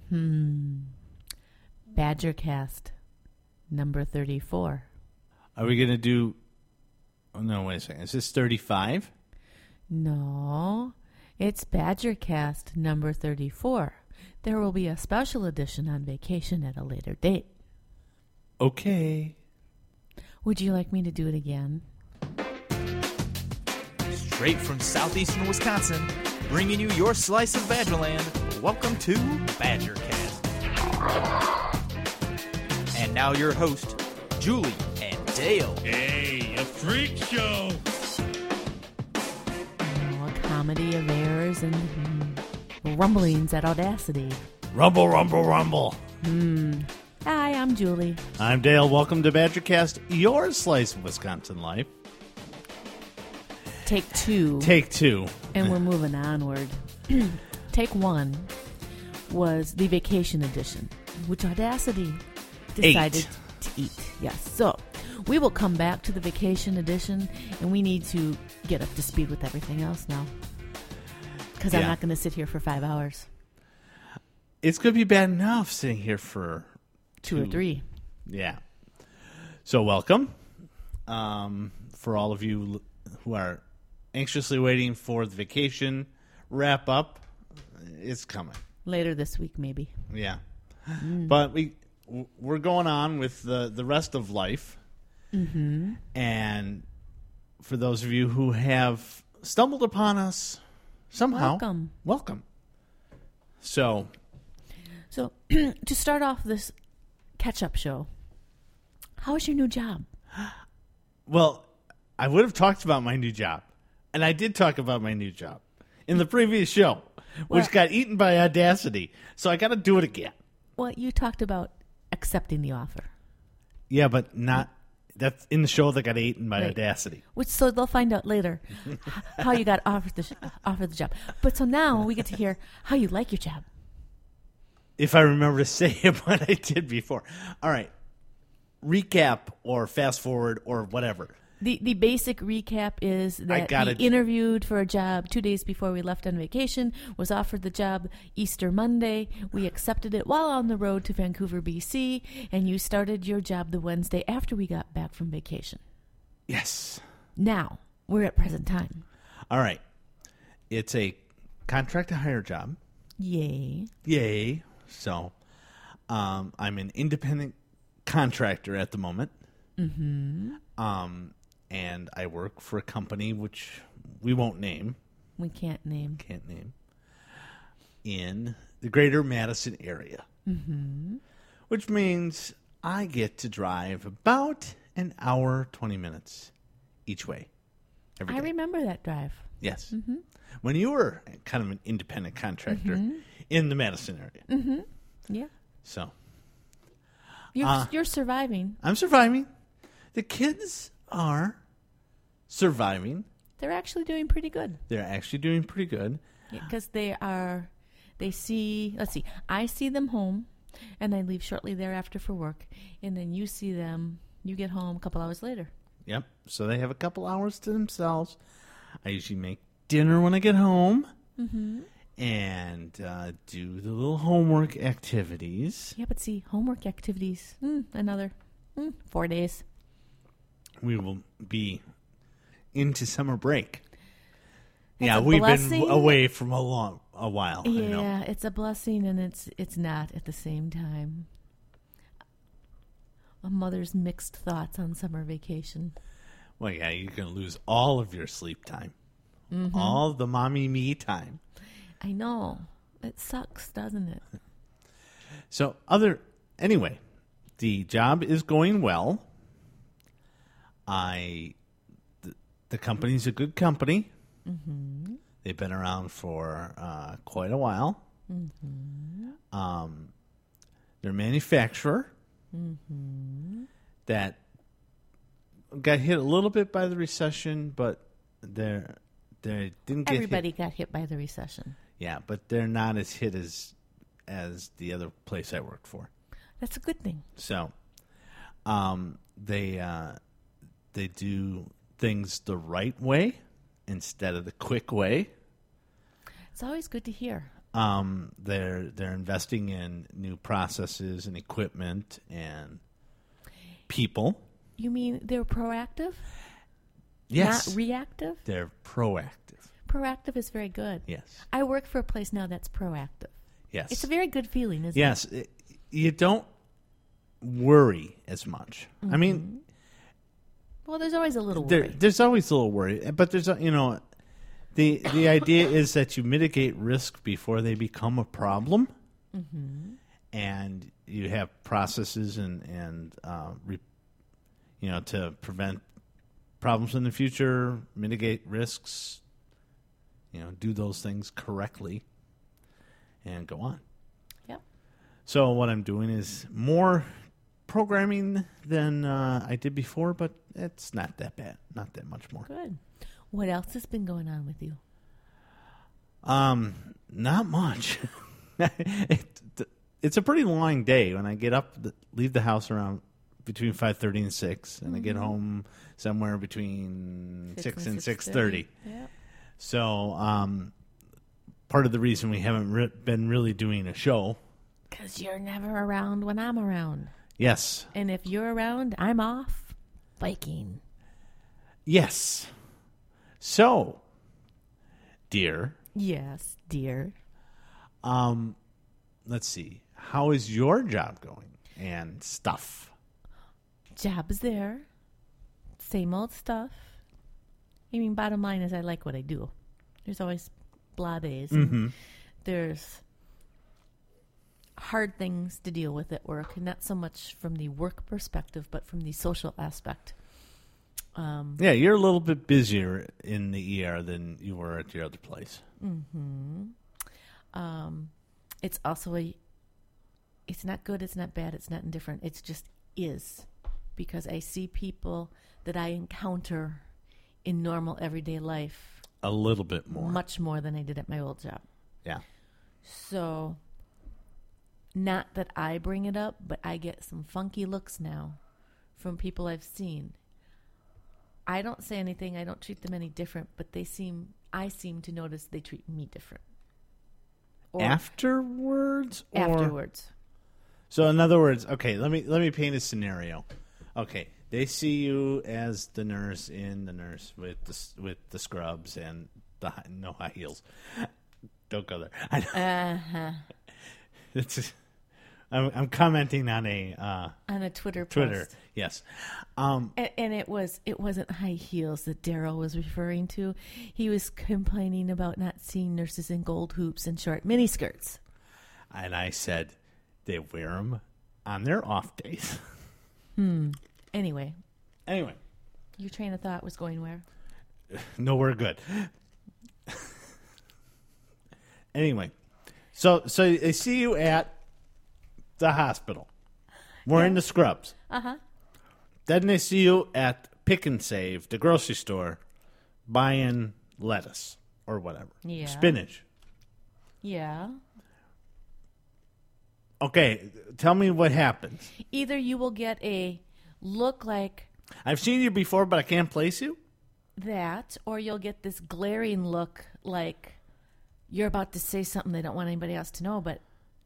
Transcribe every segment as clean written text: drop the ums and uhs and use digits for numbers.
Badgercast number 34. Are we going to do... Oh, no, wait a second. Is this 35? No, it's Badgercast number 34. There will be a special edition on vacation at a later date. Okay. Would you like me to do it again? Straight from southeastern Wisconsin, bringing you your slice of Badgerland. Welcome to Badgercast. And now your host, Julie and Dale. Hey, a freak show! A comedy of errors and rumblings at Audacity. Rumble, rumble, rumble. Hi, I'm Julie. I'm Dale. Welcome to Badgercast, your slice of Wisconsin life. Take two. Take two. And we're moving onward. Take one was the vacation edition, which Audacity decided to eat. Yes. So we will come back to the vacation edition, and we need to get up to speed with everything else now. Because I'm not going to sit here for 5 hours. It's going to be bad enough sitting here for two or three. Yeah. So welcome. For all of you who are anxiously waiting for the vacation wrap up, it's coming. Later this week, maybe. Yeah. But we're going on with the rest of life. Mm-hmm. And for those of you who have stumbled upon us somehow, welcome. So to start off this catch-up show, how's your new job? Well, I would have talked about my new job. And I did talk about my new job in the previous show, which got eaten by Audacity. So I got to do it again. Well, you talked about accepting the offer. Yeah, but not... That's in the show that got eaten by Audacity. So they'll find out later how you got offered the job. But so now we get to hear how you like your job. If I remember to say it, what I did before. All right. Recap or fast forward or whatever. The basic recap is that he interviewed for a job 2 days before we left on vacation, was offered the job Easter Monday. We accepted it while on the road to Vancouver, BC, and you started your job the Wednesday after we got back from vacation. Yes. Now, we're at present time. All right. It's a contract to hire job. Yay. So, I'm an independent contractor at the moment. Mm-hmm. And I work for a company which we won't name. We can't name. In the greater Madison area. Mm-hmm. Which means I get to drive about an hour, 20 minutes each way. Every day. I remember that drive. Yes. Mm-hmm. When you were kind of an independent contractor in the Madison area. Mm-hmm. Yeah. So. You're surviving. I'm surviving. The kids are surviving. They're actually doing pretty good. Because I see them home, and I leave shortly thereafter for work, and then you see them, you get home a couple hours later. Yep. So they have a couple hours to themselves. I usually make dinner when I get home. Mm-hmm. And do the little homework activities. Yeah, but see, homework activities, another 4 days. We will be into summer break. It's we've blessing. Been away from a while. Yeah, it's a blessing, and it's not at the same time. A mother's mixed thoughts on summer vacation. Well, yeah, you're going to lose all of your sleep time. Mm-hmm. All the mommy me time. I know. It sucks, doesn't it? So, anyway, the job is going well. The company's a good company. Mm-hmm. They've been around for quite a while. Mm-hmm. They're a manufacturer that got hit a little bit by the recession, but they didn't get Everybody got hit by the recession. Yeah, but they're not as hit as the other place I worked for. That's a good thing. So, they do things the right way instead of the quick way. It's always good to hear. They're investing in new processes and equipment and people. You mean they're proactive? Yes. Not reactive? They're proactive. Proactive is very good. Yes. I work for a place now that's proactive. Yes. It's a very good feeling, isn't it? Yes. You don't worry as much. I mean, well, there's always a little worry. there's always a little worry, but there's the idea is that you mitigate risk before they become a problem, and you have processes and to prevent problems in the future, mitigate risks, do those things correctly, and go on. Yep. So what I'm doing is more programming than I did before, but it's not that bad. Not that much more. Good. What else has been going on with you? Not much. It's a pretty long day when I get up, leave the house around between 5:30 and 6, and I get home somewhere between 6 and 6:30. Yep. So part of the reason we haven't been really doing a show. Because you're never around when I'm around. Yes. And if you're around, I'm off biking. Yes. So, dear. Yes, dear. Let's see. How is your job going and stuff? Job is there. Same old stuff. I mean, bottom line is I like what I do. There's always blah days. And there's hard things to deal with at work, and not so much from the work perspective, but from the social aspect. Yeah, you're a little bit busier in the ER than you were at your other place. It's also it's not good, it's not bad, it's not indifferent. It's just is. Because I see people that I encounter in normal everyday life. A little bit more. Much more than I did at my old job. Yeah. So, not that I bring it up, but I get some funky looks now from people I've seen. I don't say anything, I don't treat them any different, but I seem to notice they treat me different. Or afterwards? Afterwards. So in other words, okay, let me paint a scenario. Okay, they see you as the nurse with the scrubs and no high heels. Don't go there. I'm commenting on a Twitter post. Twitter, yes. And it wasn't high heels that Daryl was referring to. He was complaining about not seeing nurses in gold hoops and short miniskirts. And I said they wear them on their off days. Anyway, your train of thought was going where? Nowhere good. Anyway, so they see you at the hospital wearing the scrubs. Then they see you at Pick and Save, the grocery store, buying lettuce or whatever. Yeah. Spinach. Yeah. Okay, tell me what happens. Either you will get a look like I've seen you before, but I can't place you. That, or you'll get this glaring look like you're about to say something they don't want anybody else to know, but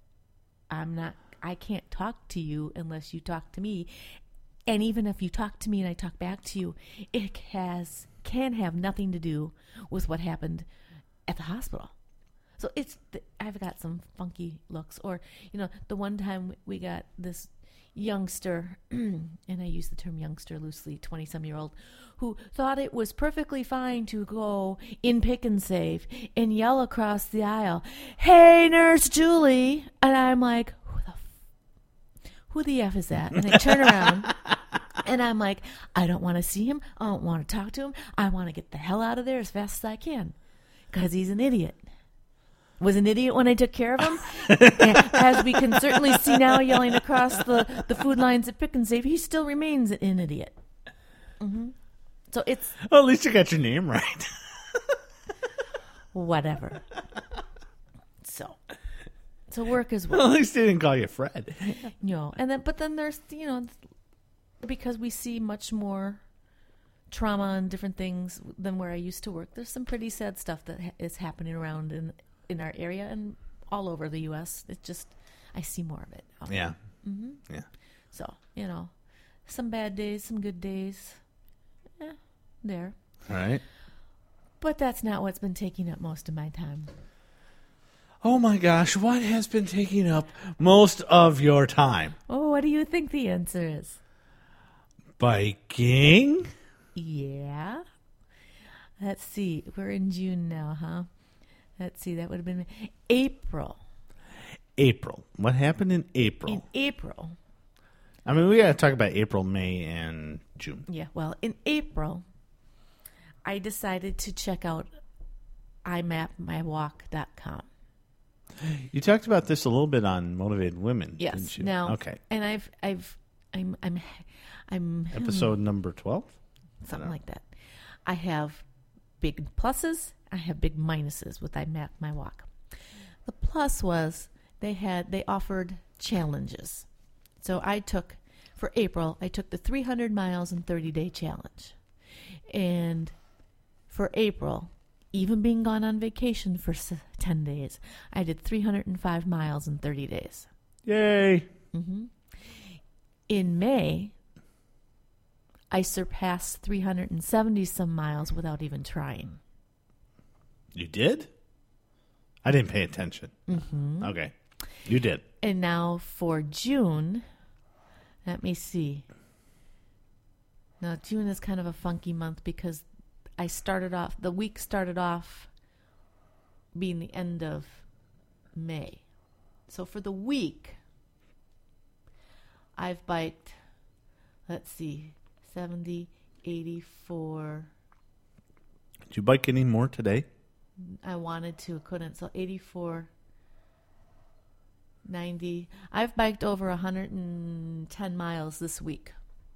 I can't talk to you unless you talk to me. And even if you talk to me and I talk back to you, it can have nothing to do with what happened at the hospital. So I've got some funky looks. Or, the one time we got this youngster, and I use the term youngster loosely, 20-some-year-old, who thought it was perfectly fine to go in Pick and Save and yell across the aisle, "Hey, Nurse Julie!" And I'm like, who the F is that? And I turn around, and I'm like, I don't want to see him. I don't want to talk to him. I want to get the hell out of there as fast as I can, because he's an idiot. Was an idiot when I took care of him. As we can certainly see now, yelling across the food lines at Pick and Save, he still remains an idiot. So it's... Well, at least you got your name right. Whatever. So work is work. Well, at least they didn't call you Fred. But then there's, because we see much more trauma and different things than where I used to work, there's some pretty sad stuff that is happening around in our area, and all over the U.S. It's just I see more of it. Yeah. Mm-hmm. Yeah. So, some bad days, some good days. There. All right. But that's not what's been taking up most of my time. Oh my gosh, what has been taking up most of your time? Oh, what do you think the answer is? Biking? Yeah. Let's see. We're in June now, huh? Let's see. That would have been April. April. What happened in April? In April. I mean, we got to talk about April, May, and June. Yeah. Well, in April, I decided to check out imapmywalk.com. You talked about this a little bit on Motivated Women, yes. didn't you? Now, okay. And I'm episode number 12? Something like that. I have big pluses. I have big minuses with I Map My Walk. The plus was they offered challenges. So for April, I took the 300 miles in 30-day challenge. And for April, even being gone on vacation for 10 days, I did 305 miles in 30 days. Yay! Mm-hmm. In May, I surpassed 370-some miles without even trying. You did? I didn't pay attention. Mm-hmm. Okay. You did. And now for June, let me see. Now, June is kind of a funky month because the week started off being the end of May. So for the week, I've biked, let's see, 70, 84. Did you bike any more today? I wanted to, couldn't. So 84, 90. I've biked over 110 miles this week.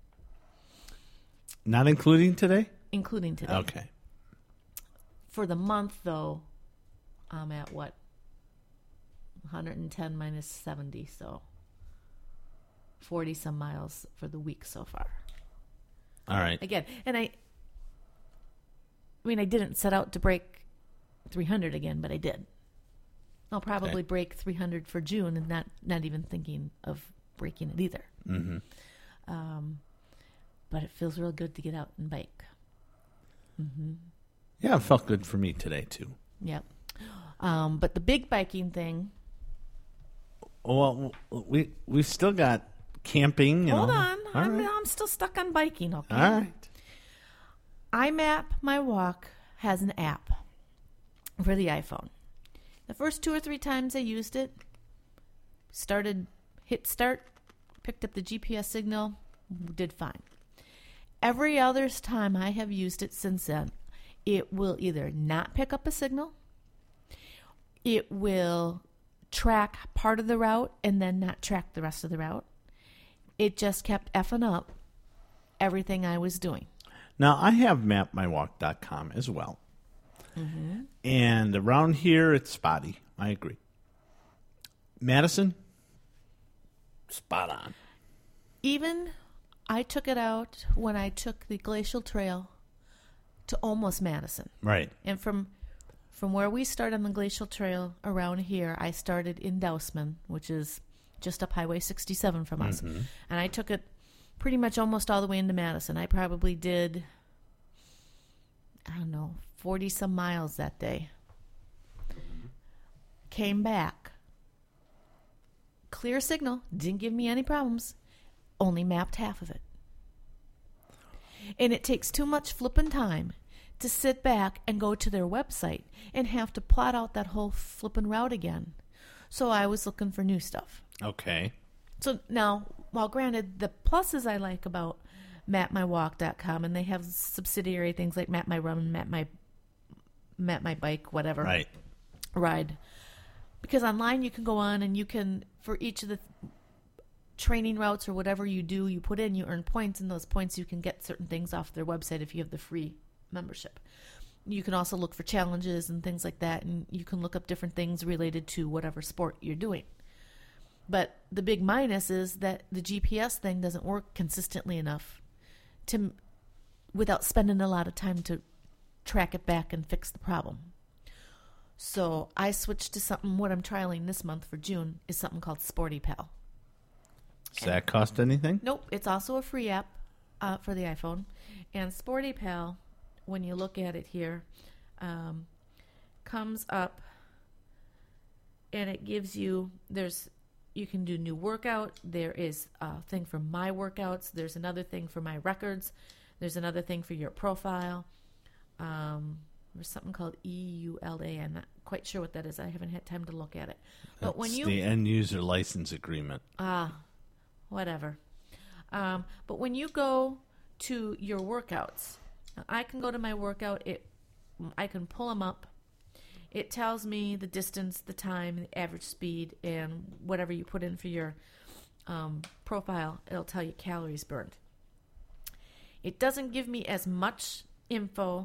Not including today? Including today. Okay. For the month, though, I'm at what? 110 minus 70, so 40-some miles for the week so far. All right. Again, and I didn't set out to break 300 again, but I did. I'll probably break 300 for June and not even thinking of breaking it either. Mm-hmm. But it feels real good to get out and bike. Mm-hmm. Yeah, it felt good for me today, too. Yep. But the big biking thing... Well, we've still got camping. Hold on. Right. I'm still stuck on biking, okay? All right. iMap My Walk has an app for the iPhone. The first 2 or 3 times I used it, hit start, picked up the GPS signal, did fine. Every other time I have used it since then, it will either not pick up a signal, it will track part of the route and then not track the rest of the route. It just kept effing up everything I was doing. Now, I have mapmywalk.com as well. Mm-hmm. And around here, it's spotty. I agree. Madison, spot on. Even I took it out when I took the Glacial Trail to almost Madison. Right. And from where we start on the Glacial Trail around here, I started in Dousman, which is just up Highway 67 from us. Mm-hmm. And I took it pretty much almost all the way into Madison. I probably did, 40-some miles that day. Came back. Clear signal. Didn't give me any problems. Only mapped half of it. And it takes too much flipping time to sit back and go to their website and have to plot out that whole flipping route again. So I was looking for new stuff. Okay. So now, while granted, the pluses I like about mapmywalk.com, and they have subsidiary things like Map My Run, Map My Bike, whatever. Right. Ride. Because online you can go on and you can, for each of the training routes or whatever you do, you put in, you earn points, and those points you can get certain things off their website if you have the free membership. You can also look for challenges and things like that, and you can look up different things related to whatever sport you're doing. But the big minus is that the GPS thing doesn't work consistently enough without spending a lot of time to track it back and fix the problem. So I switched to something, what I'm trialing this month for June is something called SportyPal. Does that cost anything? Nope. It's also a free app for the iPhone. And SportyPal, when you look at it here, comes up and it gives you, you can do new workout. There is a thing for my workouts. There's another thing for my records. There's another thing for your profile. There's something called EULA. I'm not quite sure what that is. I haven't had time to look at it. But That's the end user license agreement. Whatever. But when you go to your workouts, I can go to my workout. I can pull them up. It tells me the distance, the time, the average speed, and whatever you put in for your profile. It'll tell you calories burned. It doesn't give me as much info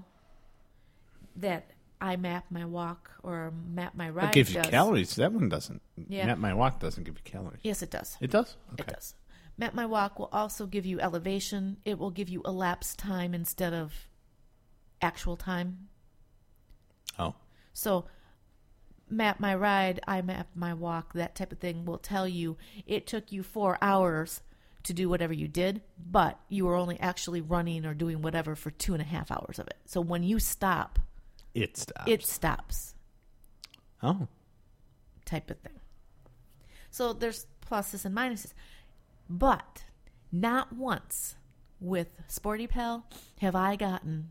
that I Map My Walk or Map My Ride. It gives you calories. That one doesn't. Yeah. Map My Walk doesn't give you calories. Yes, it does. It does? Okay. It does. Map My Walk will also give you elevation. It will give you elapsed time instead of actual time. Oh. So Map My Ride, I Map My Walk, that type of thing will tell you it took you 4 hours to do whatever you did, but you were only actually running or doing whatever for 2.5 hours of it. So when you stop, it stops. It stops. Oh. Type of thing. So there's pluses and minuses. But not once with SportyPal have I gotten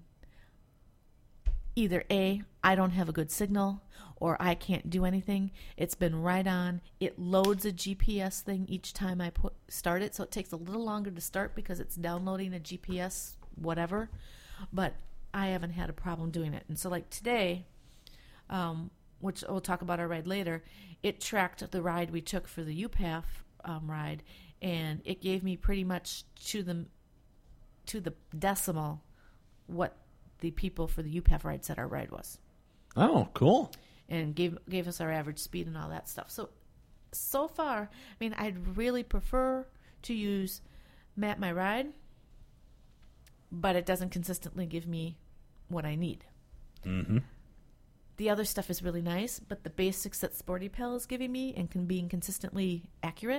either A, I don't have a good signal, or I can't do anything. It's been right on. It loads a GPS thing each time I start it, so it takes a little longer to start because it's downloading a GPS whatever. But I haven't had a problem doing it. And so like today, which we'll talk about our ride later, it tracked the ride we took for the UPAF ride, and it gave me pretty much to the decimal what the people for the UPAF ride said our ride was. Oh, cool. And gave us our average speed and all that stuff. So far, I mean, I'd really prefer to use Map My Ride, but it doesn't consistently give me what I need. Mm-hmm. The other stuff is really nice, but the basics that SportyPal is giving me and being consistently accurate,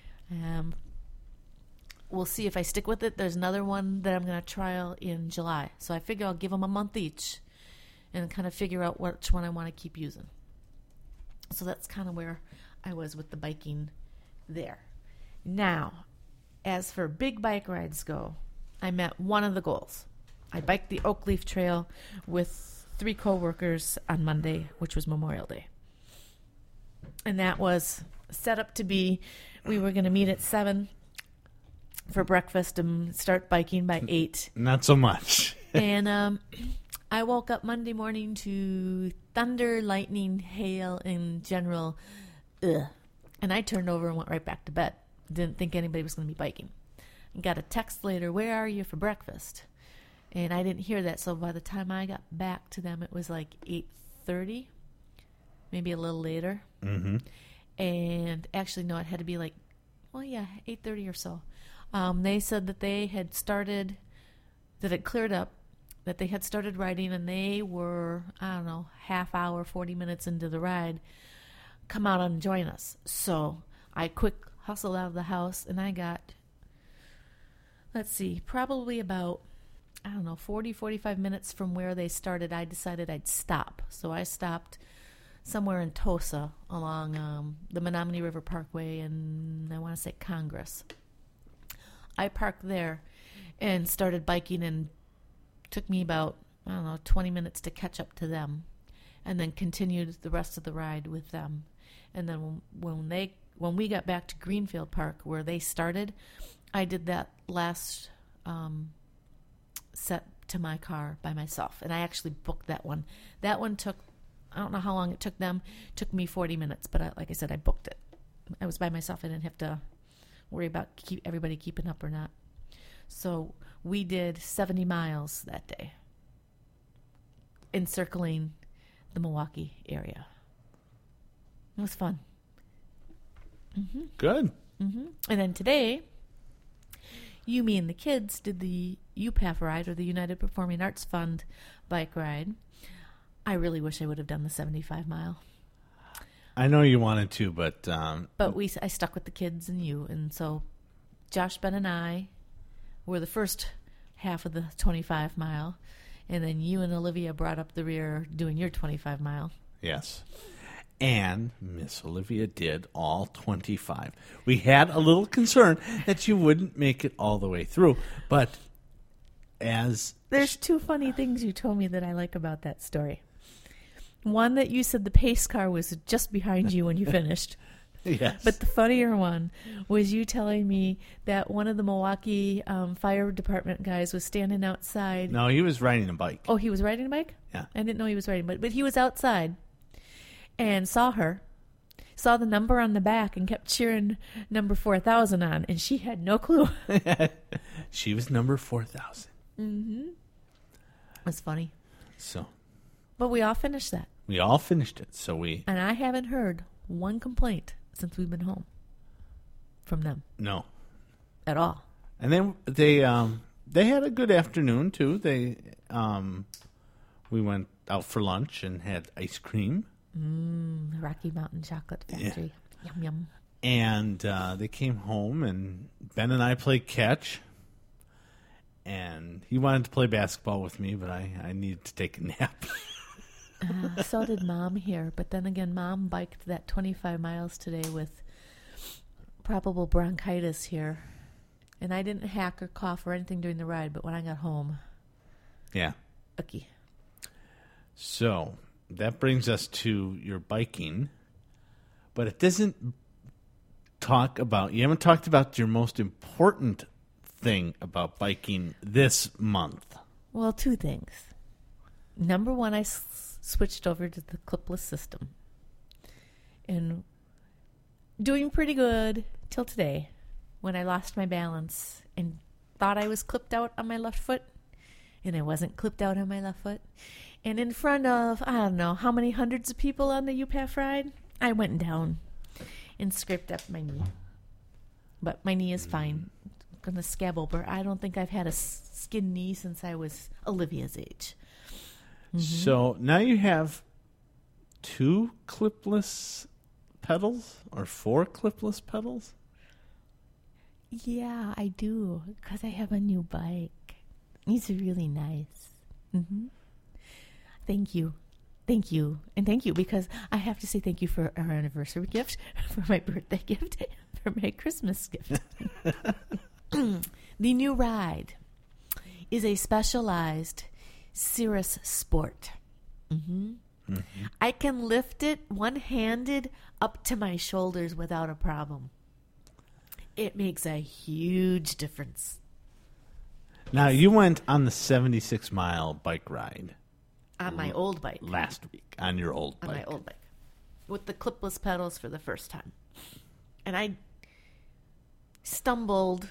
we'll see if I stick with it. There's another one that I'm going to trial in July. So I figure I'll give them a month each and kind of figure out which one I want to keep using. So that's kind of where I was with the biking there. Now, as for big bike rides go, I met one of the goals. I biked the Oakleaf Trail with 3 coworkers on Monday, which was Memorial Day. And that was set up to be, we were going to meet at 7 for breakfast and start biking by 8. Not so much. And I woke up Monday morning to thunder, lightning, hail, and general ugh. And I turned over and went right back to bed. Didn't think anybody was going to be biking. And got a text later, where are you for breakfast? And I didn't hear that, so by the time I got back to them, it was like 8:30, maybe a little later. Mm-hmm. And actually, no, it had to be like, 8:30 or so. They said that they had started, that it cleared up, that they had started riding, and they were, half hour, 40 minutes into the ride, come out and join us. So I quick hustled out of the house, and I got, probably about 40, 45 minutes from where they started, I decided I'd stop. So I stopped somewhere in Tosa along the Menominee River Parkway and I want to say Congress. I parked there and started biking, and took me about, 20 minutes to catch up to them, and then continued the rest of the ride with them. And then when we got back to Greenfield Park where they started, I did that last set to my car by myself, and I actually booked that one. That one took, I don't know how long it took them. It took me 40 minutes, but like I said, I booked it. I was by myself. I didn't have to worry about everybody keeping up or not. So we did 70 miles that day, encircling the Milwaukee area. It was fun. Mm-hmm. Good. Mm-hmm. And then today, me and the kids did the UPAF ride, or the United Performing Arts Fund bike ride. I really wish I would have done the 75 mile. I know you wanted to, but I stuck with the kids and you, and so Josh, Ben, and I were the first half of the 25 mile, and then you and Olivia brought up the rear doing your 25 mile. yes. And Miss Olivia did all 25. We had a little concern that you wouldn't make it all the way through, but there's two funny things you told me that I like about that story. One, that you said the pace car was just behind you when you finished. Yes. But the funnier one was you telling me that one of the Milwaukee fire department guys was standing outside. No, he was riding a bike. Oh, he was riding a bike? Yeah. I didn't know he was riding, but he was outside and saw the number on the back and kept cheering number 4,000 on, and she had no clue. She was number 4,000. Mm-hmm. That's funny. So. But we all finished that. We all finished it, and I haven't heard one complaint since we've been home from them. No. At all. And then they had a good afternoon too. We went out for lunch and had ice cream. Rocky Mountain Chocolate Factory. Yeah. Yum, yum. And they came home, and Ben and I played catch. And he wanted to play basketball with me, but I needed to take a nap. So did Mom here. But then again, Mom biked that 25 miles today with probable bronchitis here. And I didn't hack or cough or anything during the ride, but when I got home. Yeah. Okay. So that brings us to your biking. But it doesn't you haven't talked about your most important thing about biking this month. Well, two things. Number one, I switched over to the clipless system. And doing pretty good till today when I lost my balance and thought I was clipped out on my left foot. And I wasn't clipped out on my left foot. And in front of, I don't know, how many hundreds of people on the UPAF ride, I went down and scraped up my knee. But my knee is fine. Going to scab over. I don't think I've had a skin knee since I was Olivia's age. Mm-hmm. So now you have 2 clipless pedals or 4 clipless pedals? Yeah, I do, because I have a new bike. It's really nice. Mm-hmm. Thank you. Thank you. And thank you, because I have to say thank you for our anniversary gift, for my birthday gift, for my Christmas gift. The new ride is a specialized Cirrus Sport. Mm-hmm. Mm-hmm. I can lift it one-handed up to my shoulders without a problem. It makes a huge difference. Now, you went on the 76-mile bike ride. On my old bike. Last week, on your old bike. On my old bike. With the clipless pedals for the first time. And I stumbled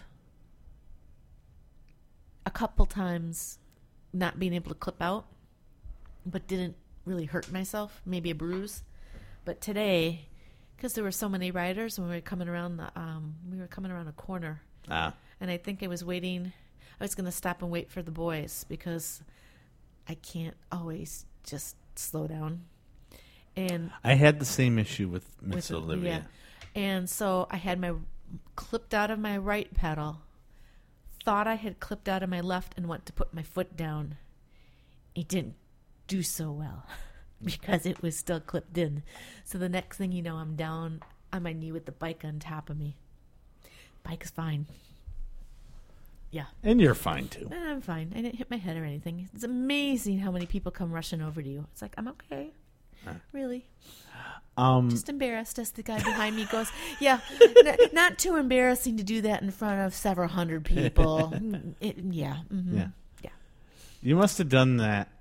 a couple times not being able to clip out, but didn't really hurt myself. Maybe a bruise. But today, because there were so many riders, when we were coming around a corner. And I think I was waiting. I was going to stop and wait for the boys because I can't always just slow down. And I had the same issue with Miss Olivia. Yeah. And so I had my clipped out of my right pedal, thought I had clipped out of my left, and went to put my foot down. It didn't do so well because it was still clipped in. So the next thing you know, I'm down on my knee with the bike on top of me. Bike's fine. Yeah. And you're fine, too. I'm fine. I didn't hit my head or anything. It's amazing how many people come rushing over to you. It's like, I'm okay. Really? Just embarrassed as the guy behind me goes, yeah, not too embarrassing to do that in front of several hundred people. Yeah. Mm-hmm. Yeah. You must have done that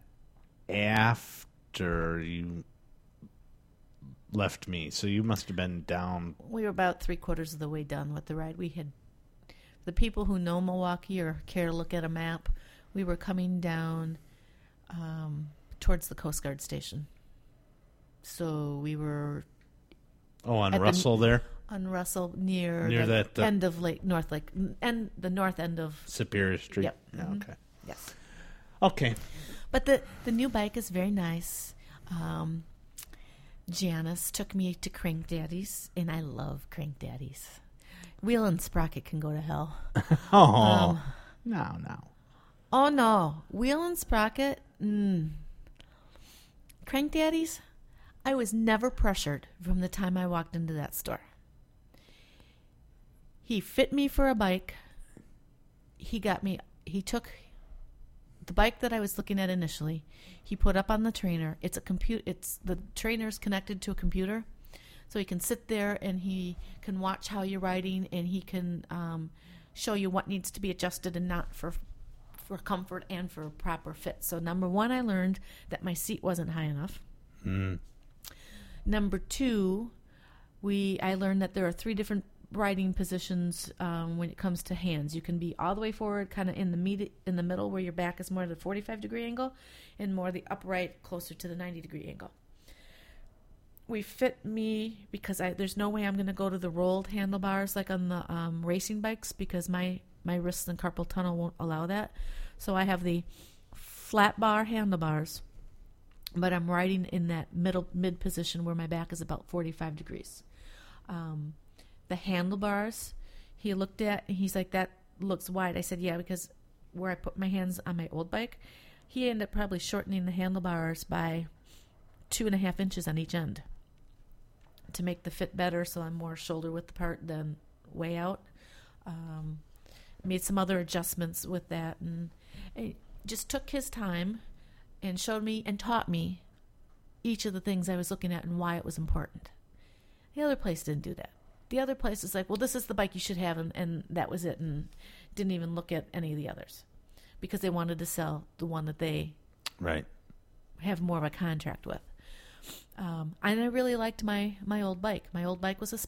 after you left me, so you must have been down. We were about 3/4 of the way done with the ride. We had the people who know Milwaukee or care to look at a map. We were coming down towards the Coast Guard station. So we were on Russell there? On Russell near that end of North Lake, and the north end of Superior Street. Yep. Yeah, mm-hmm. okay. Yes. Okay. But the new bike is very nice. Janice took me to Crank Daddy's, and I love Crank Daddy's. Wheel and Sprocket can go to hell. No. Oh, no. Wheel and Sprocket, Crank Daddy's, I was never pressured from the time I walked into that store. He fit me for a bike. He took the bike that I was looking at initially. He put up on the trainer. The trainer's connected to a computer. So he can sit there and he can watch how you're riding, and he can show you what needs to be adjusted and not for comfort and for proper fit. So number one, I learned that my seat wasn't high enough. Number two, I learned that there are 3 different riding positions when it comes to hands. You can be all the way forward, kind of in the middle where your back is more at the 45-degree angle, and more the upright closer to the 90-degree angle. We fit me because there's no way I'm going to go to the rolled handlebars like on the racing bikes, because my wrists and carpal tunnel won't allow that. So I have the flat bar handlebars, but I'm riding in that mid position where my back is about 45 degrees. The handlebars, he looked at, and he's like, that looks wide. I said, yeah, because where I put my hands on my old bike, he ended up probably shortening the handlebars by 2.5 inches on each end to make the fit better, so I'm more shoulder width apart than way out. Made some other adjustments with that, and it just took his time and showed me and taught me each of the things I was looking at and why it was important. The other place didn't do that. The other place is like, well, this is the bike you should have, and that was it, and didn't even look at any of the others because they wanted to sell the one that they have more of a contract with. And I really liked my old bike. My old bike was is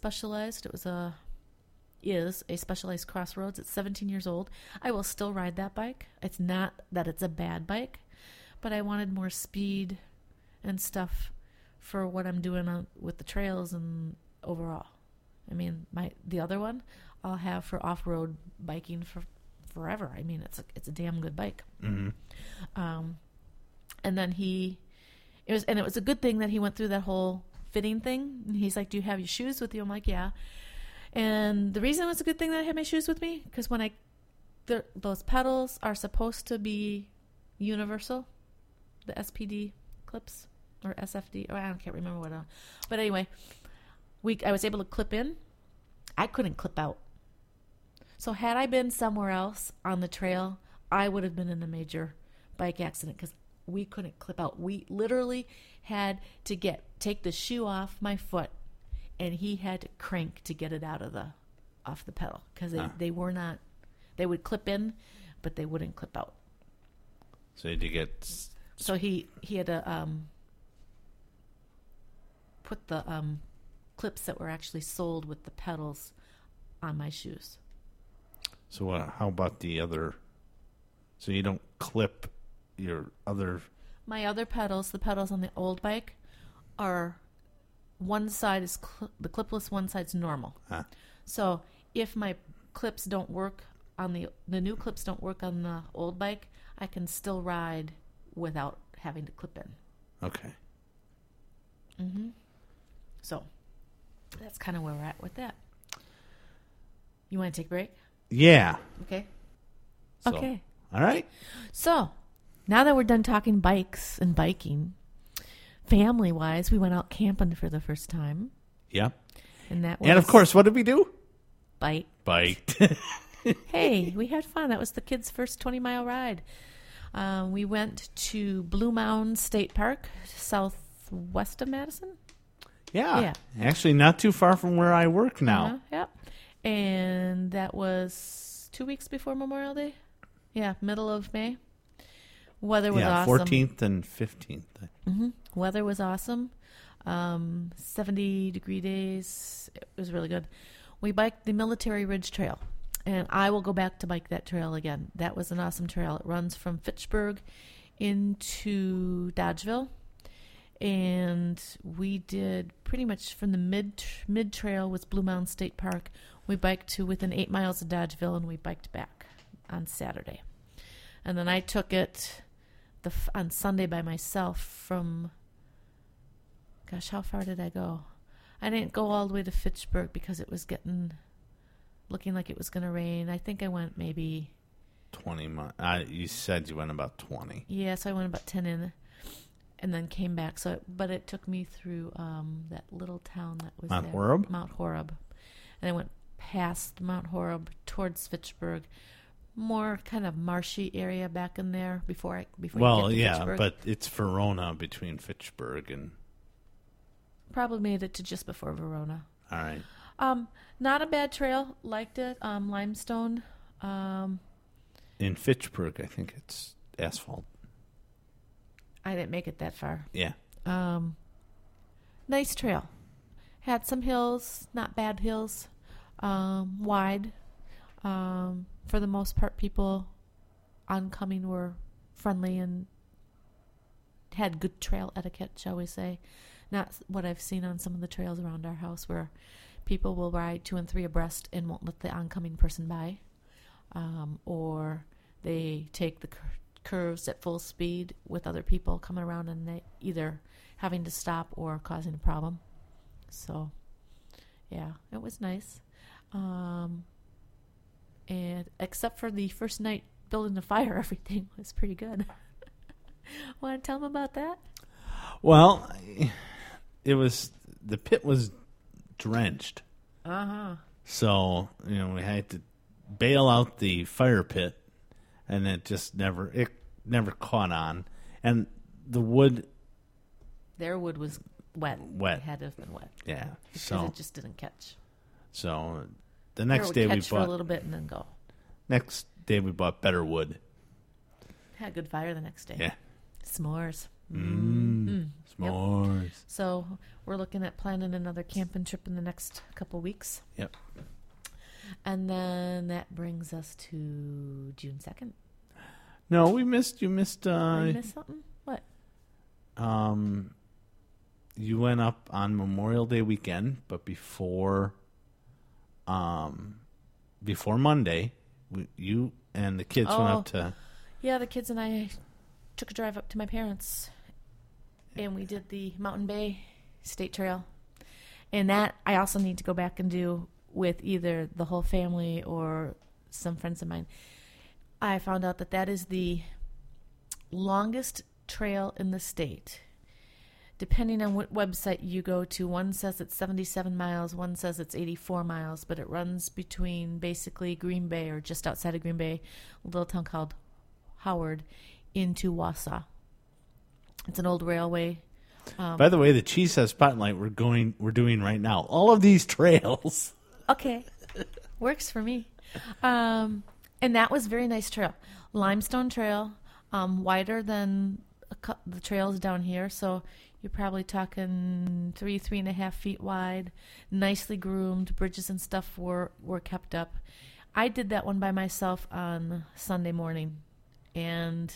a Specialized Crossroads. It's 17 years old. I will still ride that bike. It's not that it's a bad bike, but I wanted more speed and stuff for what I'm doing with the trails and overall. I mean, the other one I'll have for off-road biking for forever. I mean, it's a damn good bike. Mm-hmm. And then it was a good thing that he went through that whole fitting thing. And he's like, do you have your shoes with you? I'm like, yeah. And the reason it was a good thing that I had my shoes with me, because when those pedals are supposed to be universal, the SPD clips or SFD, or I can't remember what. But anyway, I was able to clip in. I couldn't clip out. So had I been somewhere else on the trail, I would have been in a major bike accident because we couldn't clip out. We literally had to take the shoe off my foot, and he had to crank to get it off the pedal because they were not. They would clip in, but they wouldn't clip out. So you had to get. So he had to put the clips that were actually sold with the pedals on my shoes. So how about the other? So you don't clip your other. My other pedals, the pedals on the old bike, are one side is the clipless, one side's normal. Huh. So if my clips don't work on the new clips don't work on the old bike, I can still ride without having to clip in. Okay. Mm-hmm. So that's kind of where we're at with that. You want to take a break? Yeah. Okay. So, okay. All right. So now that we're done talking bikes and biking, family-wise, we went out camping for the first time. Yeah. And that was... And of course, what did we do? Biked. Hey, we had fun. That was the kids' first 20-mile ride. We went to Blue Mound State Park, southwest of Madison. Yeah. Actually, not too far from where I work now. Yep. And that was 2 weeks before Memorial Day. Yeah, middle of May. Weather was awesome. 14th and 15th. Mm-hmm. Weather was awesome. 70-degree days. It was really good. We biked the Military Ridge Trail, and I will go back to bike that trail again. That was an awesome trail. It runs from Fitchburg into Dodgeville, and we did pretty much from the mid trail was Blue Mound State Park. We biked to within 8 miles of Dodgeville, and we biked back on Saturday. And then I took it on Sunday by myself from Gosh, how far did I go? I didn't go all the way to Fitchburg because it was looking like it was going to rain. I think I went maybe 20 miles. You said you went about 20. Yeah, so I went about 10 in, and then came back. But it took me through that little town that was Mount there. Horeb? Mount Horeb. And I went past Mount Horeb towards Fitchburg, more kind of marshy area back in there before you get to Fitchburg. But it's Verona between Fitchburg and... Probably made it to just before Verona. All right. Not a bad trail. Liked it. Limestone. In Fitchburg, I think it's asphalt. I didn't make it that far. Yeah. Nice trail. Had some hills, not bad hills. Wide. For the most part, people oncoming were friendly and had good trail etiquette, shall we say. Not what I've seen on some of the trails around our house where people will ride 2 and 3 abreast and won't let the oncoming person by. Or they take the curves at full speed with other people coming around and they either having to stop or causing a problem. So, yeah, it was nice. And except for the first night building the fire, everything was pretty good. Want to tell them about that? Well, the pit was drenched. Uh-huh. So, we had to bail out the fire pit, and it never caught on. And the wood... Their wood was wet. It had to have been wet. Yeah. Because it just didn't catch. So, the next day we bought... for a little bit and then go. Next day we bought better wood. Had good fire the next day. Yeah. S'mores. S'mores. Yep. So we're looking at planning another camping trip in the next couple weeks. Yep. And then that brings us to June 2nd. No, you missed. I missed something? What? You went up on Memorial Day weekend, but before Monday, you and the kids went up to... Yeah, the kids and I took a drive up to my parents, and we did the Mountain Bay State Trail. And that I also need to go back and do with either the whole family or some friends of mine. I found out that is the longest trail in the state. Depending on what website you go to, one says it's 77 miles, one says it's 84 miles, but it runs between basically Green Bay or just outside of Green Bay, a little town called Howard, into Wausau. It's an old railway. By the way, the Cheese Head Spotlight we're doing right now. All of these trails. Okay. Works for me. And that was a very nice trail. Limestone trail, wider than the trails down here. So you're probably talking 3.5 feet wide, nicely groomed. Bridges and stuff were kept up. I did that one by myself on Sunday morning. And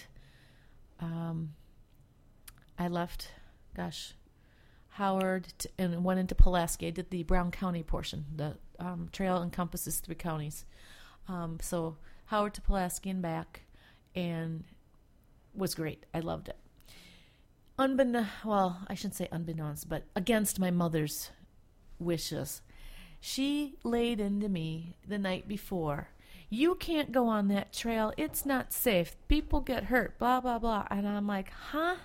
I left, Howard and went into Pulaski. I did the Brown County portion. The trail encompasses 3 counties. So Howard to Pulaski and back, and was great. I loved it. I shouldn't say unbeknownst, but against my mother's wishes, she laid into me the night before, "You can't go on that trail. It's not safe. People get hurt, blah, blah, blah." And I'm like, huh?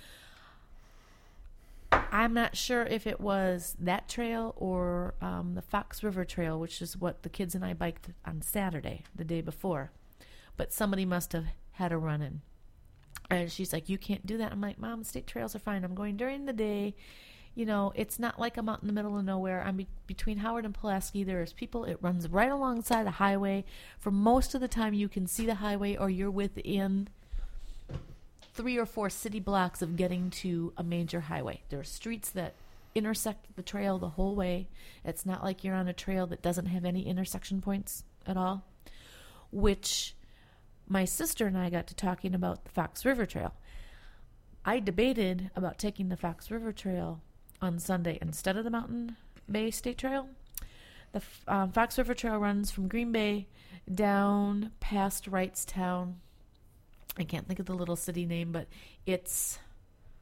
I'm not sure if it was that trail or the Fox River Trail, which is what the kids and I biked on Saturday, the day before. But somebody must have had a run-in. And she's like, "You can't do that." I'm like, "Mom, state trails are fine. I'm going during the day. It's not like I'm out in the middle of nowhere. I'm between Howard and Pulaski. There's people. It runs right alongside the highway. For most of the time, you can see the highway, or you're within 3 or 4 city blocks of getting to a major highway. There are streets that intersect the trail the whole way. It's not like you're on a trail that doesn't have any intersection points at all," which my sister and I got to talking about the Fox River Trail. I debated about taking the Fox River Trail on Sunday instead of the Mountain Bay State Trail. The Fox River Trail runs from Green Bay down past Wrightstown. I can't think of the little city name, but it's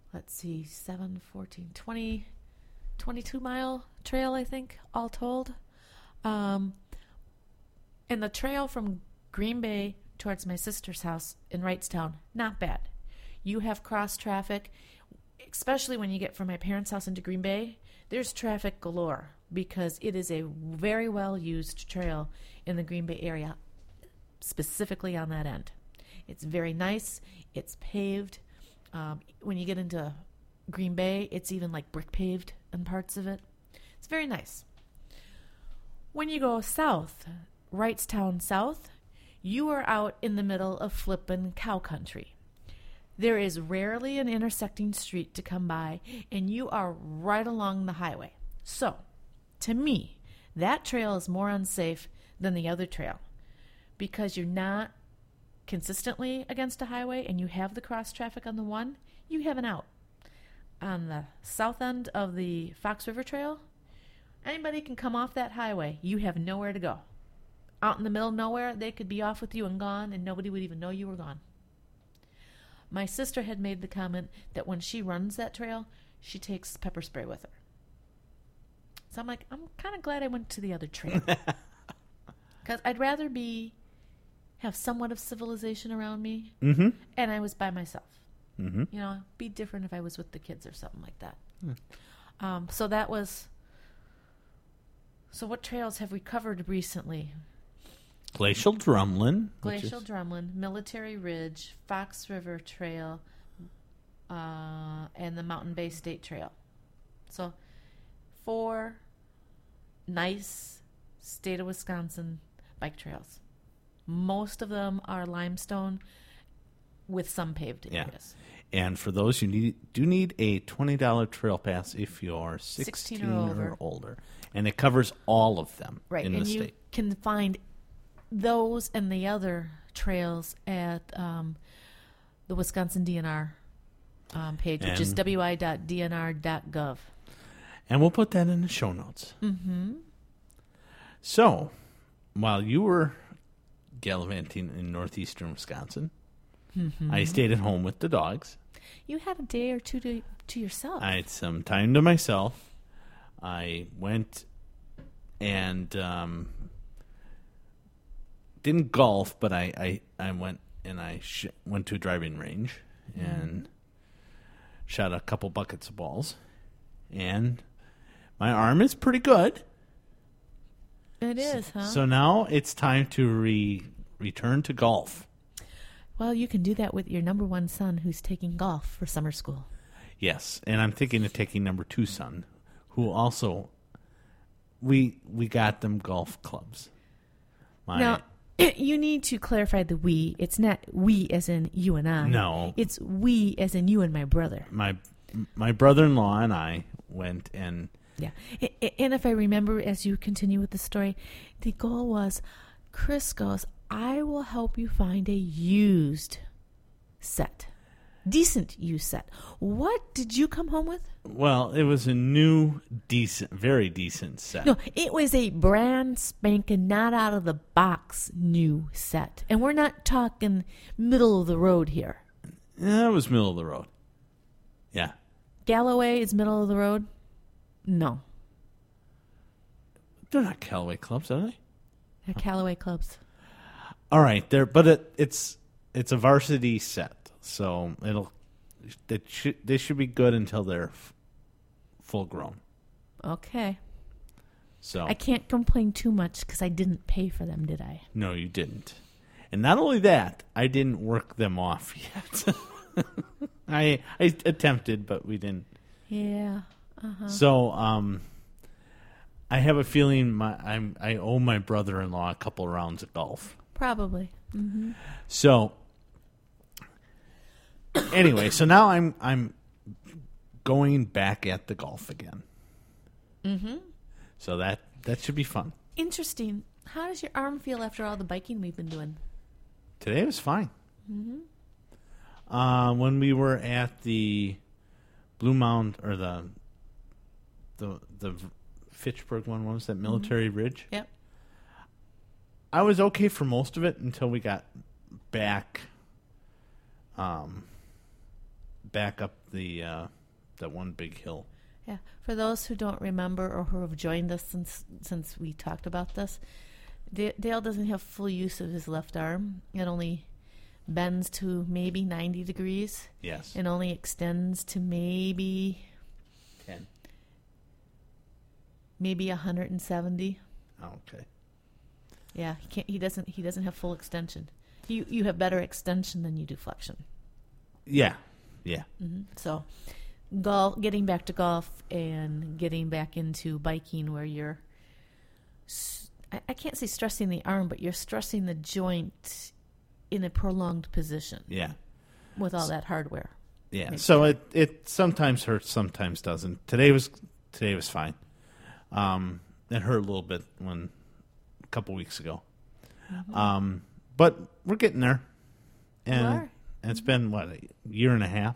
let's see, 7, 14, 20, 22-mile trail, I think, all told. And the trail from Green Bay towards my sister's house in Wrightstown, not bad. You have cross traffic, especially when you get from my parents' house into Green Bay. There's traffic galore because it is a very well-used trail in the Green Bay area, specifically on that end. It's very nice. It's paved. When you get into Green Bay, it's even like brick paved in parts of it. It's very nice. When you go south, Wrightstown South, you are out in the middle of flippin' cow country. There is rarely an intersecting street to come by, and you are right along the highway. So, to me, that trail is more unsafe than the other trail because you're not consistently against a highway and you have the cross traffic on the one, you have an out. On the south end of the Fox River Trail, anybody can come off that highway. You have nowhere to go. Out in the middle of nowhere, they could be off with you and gone, and nobody would even know you were gone. My sister had made the comment that when she runs that trail, she takes pepper spray with her. So I'm like, I'm kind of glad I went to the other trail. Because I'd rather have somewhat of civilization around me, and I was by myself. Mm-hmm. You know, it'd be different if I was with the kids or something like that. So that was... So what trails have we covered recently? Glacial Drumlin. Drumlin, Military Ridge, Fox River Trail, and the Mountain Bay State Trail. So 4 nice state of Wisconsin bike trails. Most of them are limestone with some paved areas. And for those, you do need a $20 trail pass if you're 16 or older. And it covers all of them in the state. And you can find those and the other trails at the Wisconsin DNR page, which is wi.dnr.gov. And we'll put that in the show notes. Mm-hmm. So, while you were gallivanting in northeastern Wisconsin, I stayed at home with the dogs. You had a day or two to yourself. I had some time to myself. I went and didn't golf, but I went and I went to a driving range and shot a couple buckets of balls. And my arm is pretty good. It is, huh? So now it's time to return to golf. Well, you can do that with your number 1 son who's taking golf for summer school. Yes, and I'm thinking of taking number 2 son, who also, we got them golf clubs. Now, you need to clarify the we. It's not we as in you and I. No. It's we as in you and my brother. My brother-in-law and I went and... Yeah. And if I remember, as you continue with the story, the goal was, Chris goes, I will help you find a used set. Decent used set. What did you come home with? Well, it was a new, very decent set. No, it was a brand spanking, not out of the box new set. And we're not talking middle of the road here. Yeah, it was middle of the road. Yeah. Galloway is middle of the road? No. They're not Callaway clubs, are they? They're Callaway clubs. All right, but it's a varsity set, so they should be good until they're full grown. Okay. So I can't complain too much because I didn't pay for them, did I? No, you didn't. And not only that, I didn't work them off yet. I attempted, but we didn't. Yeah. Uh-huh. So I have a feeling I owe my brother-in-law a couple rounds of golf. Probably. Mm-hmm. So anyway, so now I'm going back at the golf again. Mm-hmm. So that should be fun. Interesting. How does your arm feel after all the biking we've been doing? Today was fine. Mm-hmm. When we were at the Blue Mound or the Fitchburg one, what was that? Military Ridge? Yep. I was okay for most of it until we got back back up the that one big hill. Yeah. For those who don't remember or who have joined us since we talked about this, Dale doesn't have full use of his left arm. It only bends to maybe 90 degrees. Yes. And only extends to maybe 10. Maybe 170. Okay. Yeah, he doesn't have full extension. You have better extension than you do flexion. Yeah. Yeah. Mm-hmm. So, getting back to golf and getting back into biking where you're, I can't say stressing the arm, but you're stressing the joint in a prolonged position. Yeah. With all that hardware. Yeah. So it sometimes hurts, sometimes doesn't. Today was fine. It hurt a little bit a couple weeks ago. Mm-hmm. But we're getting there. And it's been a year and a half.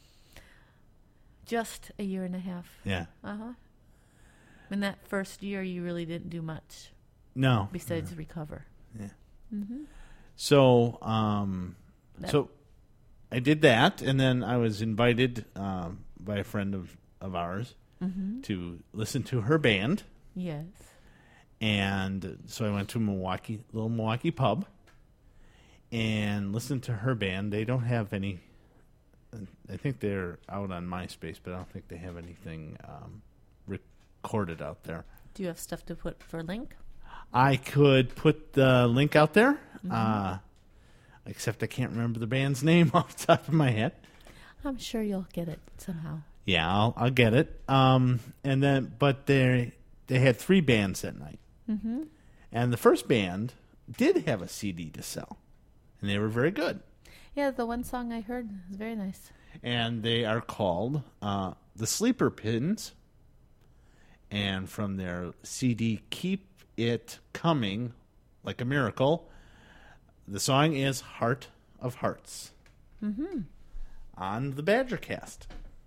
Just a year and a half. Yeah. Uh-huh. In that first year, you really didn't do much. No. Besides recover. Yeah. Mm-hmm. So, so I did that, and then I was invited by a friend of ours to listen to her band. Yes. And so I went to little Milwaukee pub, and listened to her band. They don't have any. I think they're out on MySpace, but I don't think they have anything recorded out there. Do you have stuff to put for link? I could put the link out there, except I can't remember the band's name off the top of my head. I'm sure you'll get it somehow. Yeah, I'll get it. And then, but they had 3 bands that night, and the first band did have a CD to sell, and they were very good. Yeah, the one song I heard is very nice. And they are called the Sleeper Pins. And from their CD, Keep It Coming Like a Miracle, the song is Heart of Hearts. On the Badgercast.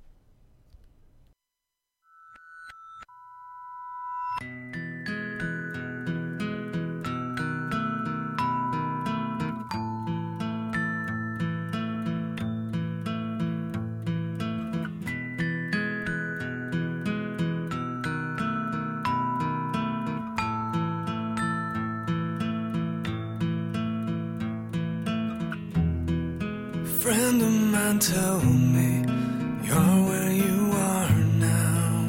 Friend of mine told me you're where you are now,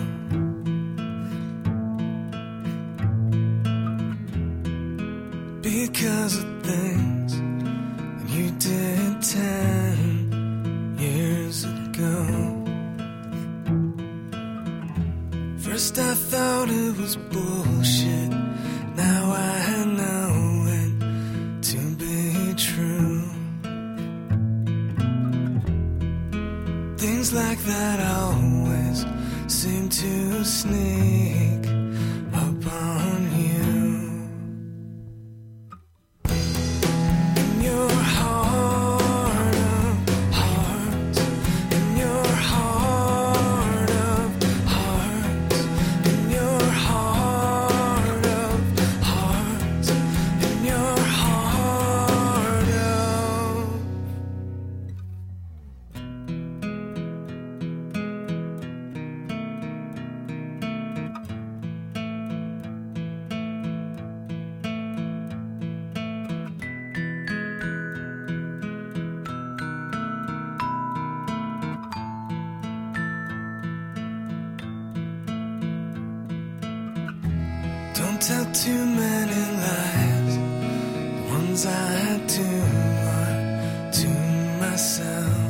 because of things you did 10 years ago. First I thought it was bullshit, now I know it to be true. Things like that always seem to sneak up on you. In your heart of hearts, in your heart of hearts, in your heart of hearts, in your heart of. Don't tell too many lies. The ones I do are to myself.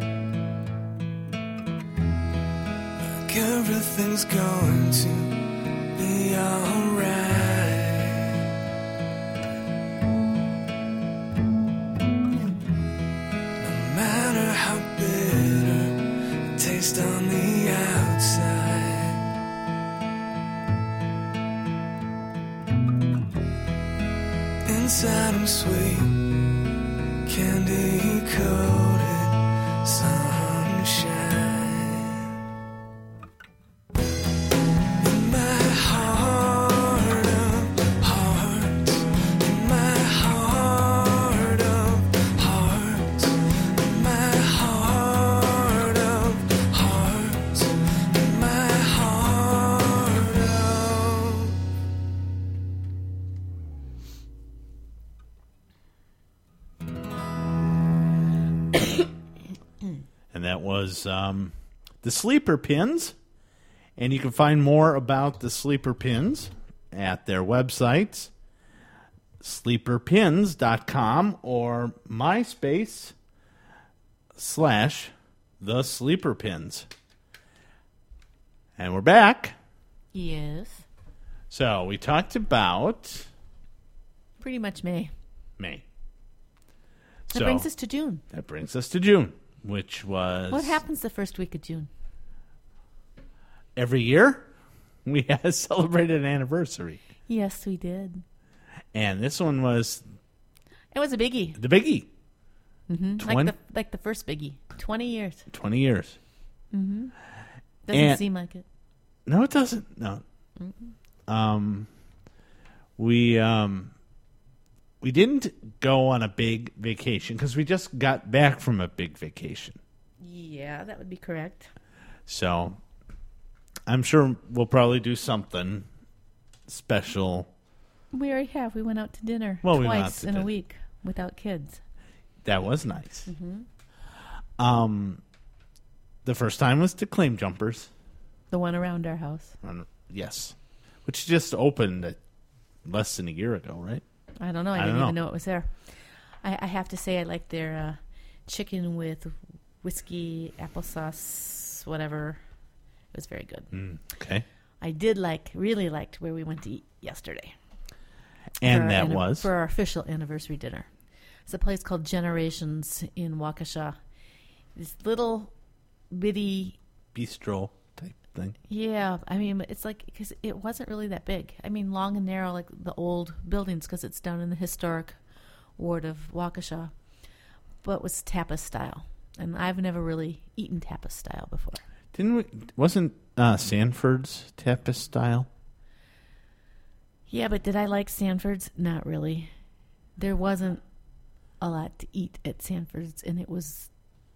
Like everything's going to be alright. No matter how bitter it tastes on the outside. Inside I'm sweet, candy-coated sunshine. In my heart of hearts, in my heart of hearts, in my heart of that was the Sleeper Pins. And you can find more about the Sleeper Pins at their websites, sleeperpins.com or MySpace/The Sleeper Pins. And we're back. Yes. So we talked about Pretty much May. May. That brings us to June. That brings us to June, which was... What happens the first week of June? Every year, we had celebrated an anniversary. Yes, we did. And this one was... It was a biggie. The biggie. Mm-hmm. Like the first biggie. 20 years. 20 years. Mm-hmm. Doesn't seem like it. No, it doesn't. No. We didn't go on a big vacation because we just got back from a big vacation. Yeah, that would be correct. So I'm sure we'll probably do something special. We already have. We went out to dinner twice in a week without kids. That was nice. Mm-hmm. The first time was to Claim Jumpers. The one around our house. Yes. Which just opened less than a year ago, right? I don't know. I didn't even know it was there. I have to say I like their chicken with whiskey, applesauce, whatever. It was very good. Okay. I really liked where we went to eat yesterday. And that was? For our official anniversary dinner. It's a place called Generations in Waukesha. This little bitty... bistro type thing. Yeah. I mean, it's like, because it wasn't really that big. I mean, long and narrow like the old buildings because it's down in the historic ward of Waukesha. But it was tapas style. And I've never really eaten tapas style before. Wasn't Sanford's tapas style? Yeah, but did I like Sanford's? Not really. There wasn't a lot to eat at Sanford's, and it was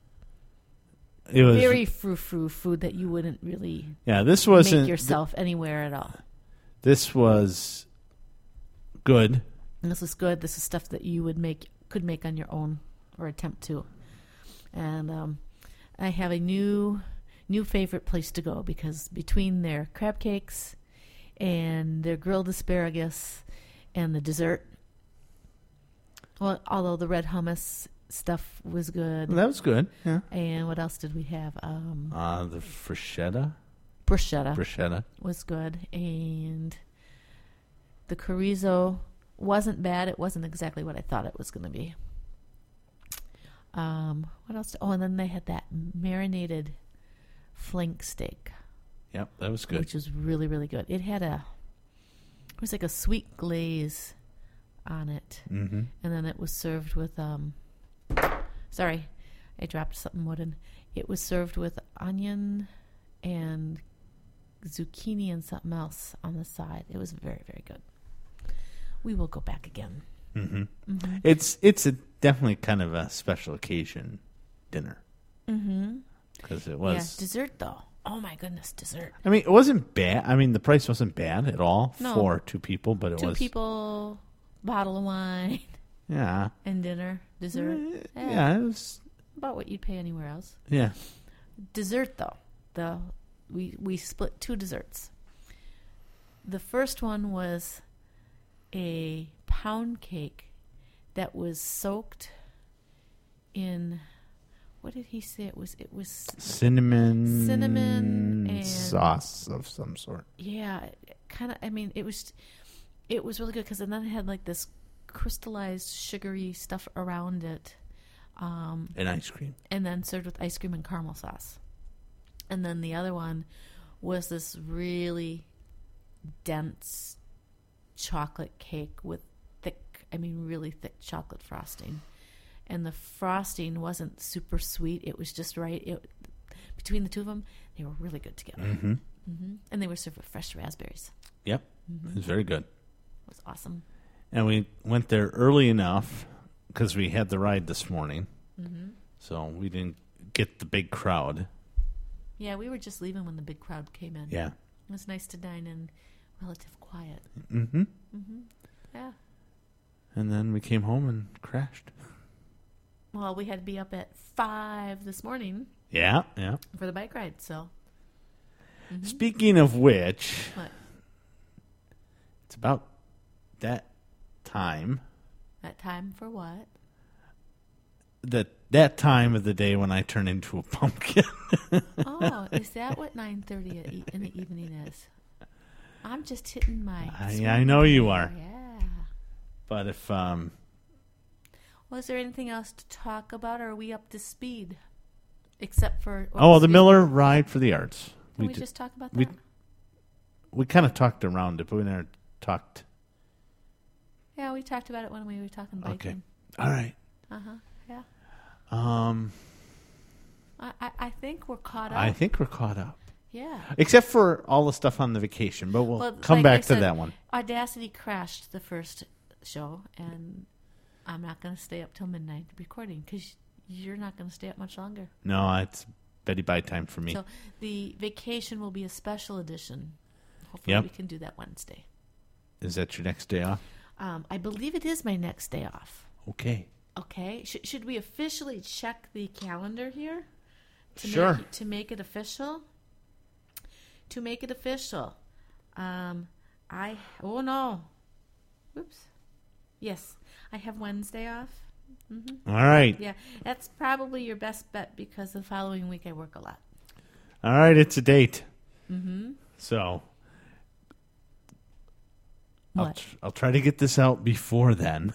very frou-frou food that you wouldn't really this wasn't make yourself anywhere at all. This was good. And this is good. This is stuff that you could make on your own or attempt to. And I have a new favorite place to go because between their crab cakes and their grilled asparagus and the dessert, well, although the red hummus stuff was good. Well, that was good, yeah. And what else did we have? The bruschetta. Bruschetta was good. And the chorizo wasn't bad. It wasn't exactly what I thought it was going to be. What else? And then they had that marinated flank steak. Yep, that was good. Which was really, really good. It was like a sweet glaze on it. Mm-hmm. And then it was served with, sorry, I dropped something wooden. It was served with onion and zucchini and something else on the side. It was very, very good. We will go back again. Mm-hmm. Mm-hmm. It's definitely kind of a special occasion dinner. Mm-hmm. Because it was... Yeah, dessert though. Oh my goodness, dessert. I mean, it wasn't bad. I mean, the price wasn't bad at all for two people, but it was... 2 people, bottle of wine. Yeah. And dinner, dessert. Yeah, it was... about what you'd pay anywhere else. Yeah. Dessert though. We split 2 desserts. The first one was a pound cake that was soaked in... What did he say it was? It was cinnamon and sauce of some sort. Yeah, kind of. I mean, it was really good because then it had like this crystallized sugary stuff around it, and ice cream, and then served with ice cream and caramel sauce. And then the other one was this really dense chocolate cake with really thick chocolate frosting. And the frosting wasn't super sweet. It was just right. Between the two of them, they were really good together. Mm-hmm. Mm-hmm. And they were served with fresh raspberries. Yep. Mm-hmm. It was very good. It was awesome. And we went there early enough because we had the ride this morning. Mm-hmm. So we didn't get the big crowd. Yeah, we were just leaving when the big crowd came in. Yeah. It was nice to dine in relative quiet. Mm-hmm. Mm-hmm. Yeah. And then we came home and crashed. Well, we had to be up at 5 this morning Yeah. for the bike ride, so. Speaking of which, What? it's about that time. That time for what? That time of the day when I turn into a pumpkin. Oh, is that what 9:30 in the evening is? I'm just hitting my... I know you are. Yeah. But if Was there anything else to talk about, or are we up to speed? Except for... the Miller Ride for the Arts. Can we just talk about we- that? We kind of talked around it, but we never talked. Yeah, we talked about it when we were talking biking. Okay. All right. Yeah. I I think we're caught up. I think we're caught up. Yeah. Except for all the stuff on the vacation, but we'll Well, come like back I to said, that one. Audacity crashed the first show, and I'm not going to stay up till midnight recording because you're not going to stay up much longer. No, it's Betty Bye time for me. So the vacation will be a special edition. Hopefully Yep. we can do that Wednesday. Is that your next day off? I believe it is my next day off. Okay. Okay. Should we officially check the calendar here? Sure. To make it official? To make it official. Oh no. Oops. Yes. I have Wednesday off. All right. Yeah. That's probably your best bet because the following week I work a lot. All right. It's a date. Mm-hmm. So What? I'll try to get this out before then.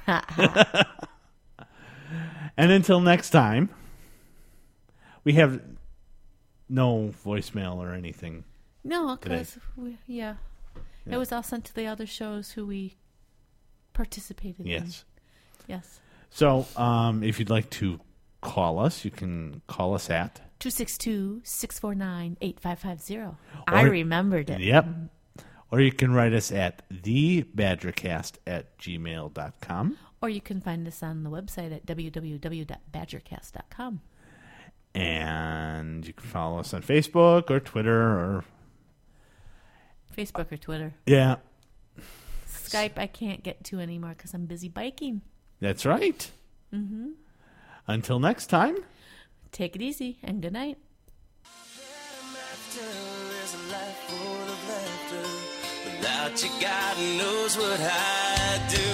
And until next time, we have no voicemail or anything. No, because it was all sent to the other shows who we participated in. Yes. Yes. So if you'd like to call us, you can call us at 262-649-8550. I remembered it. Yep. Or you can write us at thebadgercast@gmail.com. Or you can find us on the website at www.badgercast.com. And you can follow us on Facebook or Twitter or... Facebook or Twitter. Yeah, Skype I can't get to anymore because I'm busy biking. that's right. Mm-hmm. Until next time. Take it easy and good night. There's a life full of laughter. Without you, God knows what I'd do.